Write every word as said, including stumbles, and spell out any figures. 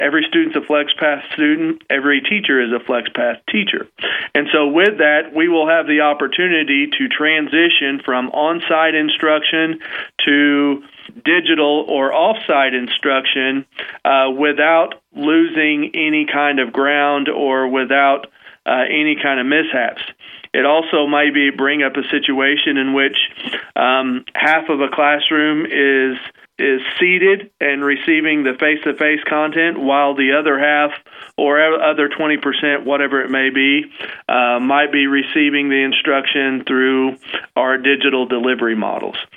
every student's a FlexPath student, every teacher is a FlexPath teacher. And so with that, we will have the opportunity to transition from on-site instruction to digital or off-site instruction uh, without losing any kind of ground or without uh, any kind of mishaps. It also may be bring up a situation in which um, half of a classroom is is seated and receiving the face-to-face content, while the other half or other twenty percent, whatever it may be, uh, might be receiving the instruction through our digital delivery models.